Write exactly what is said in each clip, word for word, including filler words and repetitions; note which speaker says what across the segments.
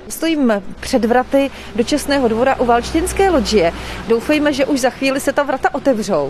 Speaker 1: Stojím před vraty do Čestného dvora u Valštejnské lodžie. Doufejme, že už za chvíli se ta vrata otevřou.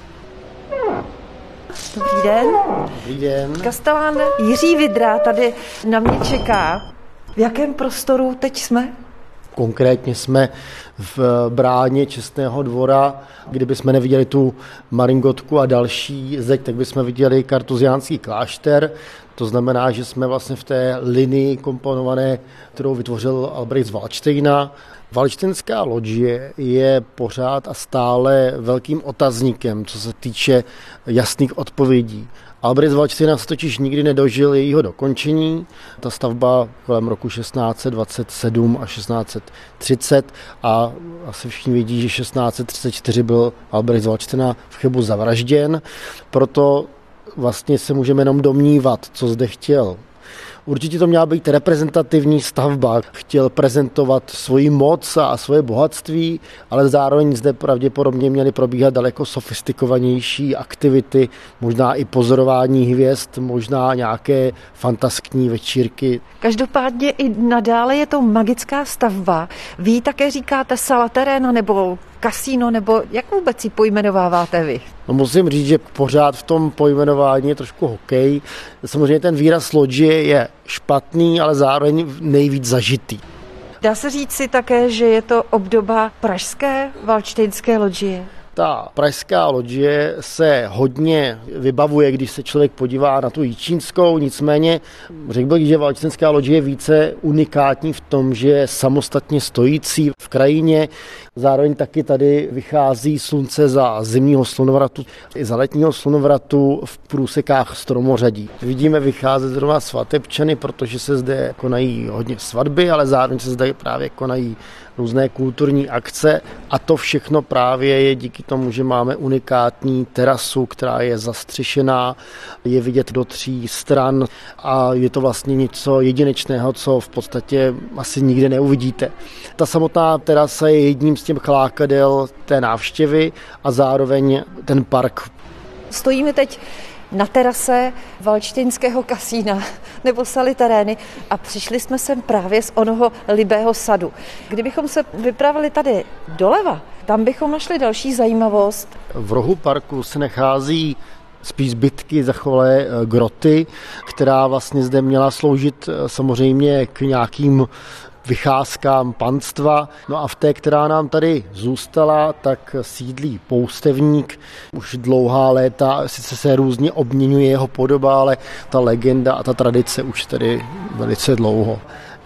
Speaker 1: Dobrý den.
Speaker 2: Dobrý den.
Speaker 1: Kastelán Jiří Vidra tady na mě čeká. V jakém prostoru teď jsme?
Speaker 2: Konkrétně jsme v bráně Čestného dvora. Kdybychom neviděli tu maringotku a další zeď, tak bychom viděli kartuziánský klášter. To znamená, že jsme vlastně v té linii komponované, kterou vytvořil Albrecht z Valdštejna. Valštejnská lodžie je pořád a stále velkým otazníkem, co se týče jasných odpovědí. Albrecht z Valdštejna se totiž nikdy nedožil jejího dokončení. Ta stavba kolem roku šestnáct set dvacet sedm a šestnáct set třicet a asi všichni vědí, že šestnáct set třicet čtyři byl Albrecht z Valdštejna v Chebu zavražděn. Proto vlastně se můžeme jenom domnívat, co zde chtěl. Určitě to měla být reprezentativní stavba. Chtěl prezentovat svoji moc a svoje bohatství, ale zároveň zde pravděpodobně měly probíhat daleko sofistikovanější aktivity, možná i pozorování hvězd, možná nějaké fantaskní večírky.
Speaker 1: Každopádně i nadále je to magická stavba. Vy ji také říkáte sala teréna nebo kasíno, nebo jak vůbec ji pojmenováváte vy?
Speaker 2: No musím říct, že pořád v tom pojmenování je trošku hokej. Samozřejmě ten výraz lodžie je špatný, ale zároveň nejvíc zažitý.
Speaker 1: Dá se říct si také, že je to obdoba pražské valštejnské lodžie?
Speaker 2: Ta pražská lodžie se hodně vybavuje, když se člověk podívá na tu jičínskou, nicméně řekl bych, že valštejnská lodžie je více unikátní v tom, že je samostatně stojící v krajině. Zároveň taky tady vychází slunce za zimního slunovratu i za letního slunovratu v průsekách stromořadí. Vidíme vycházet zrovna svatebčany, protože se zde konají hodně svatby, ale zároveň se zde právě konají různé kulturní akce a to všechno právě je díky tomu, že máme unikátní terasu, která je zastřešená, je vidět do tří stran a je to vlastně něco jedinečného, co v podstatě asi nikde neuvidíte. Ta samotná terasa je jedním z těch chlákadel té návštěvy a zároveň ten park.
Speaker 1: Stojíme teď na terase Valštejnského kasína nebo saly terény a přišli jsme sem právě z onoho libého sadu. Kdybychom se vypravili tady doleva, tam bychom našli další zajímavost.
Speaker 2: V rohu parku se nachází spíš zbytky zachovalé groty, která vlastně zde měla sloužit samozřejmě k nějakým vycházkám panstva. No a v té, která nám tady zůstala, tak sídlí poustevník. Už dlouhá léta, sice se různě obměňuje jeho podoba, ale ta legenda a ta tradice už tady velice dlouho.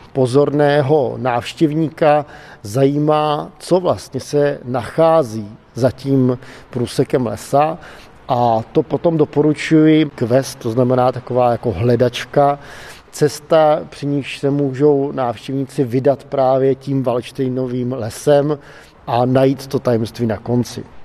Speaker 2: Pozorného návštěvníka zajímá, co vlastně se nachází za tím průsekem lesa. A to potom doporučuji quest, to znamená taková jako hledačka, cesta, při níž se můžou návštěvníci vydat právě tím Valdštejnovým lesem a najít to tajemství na konci.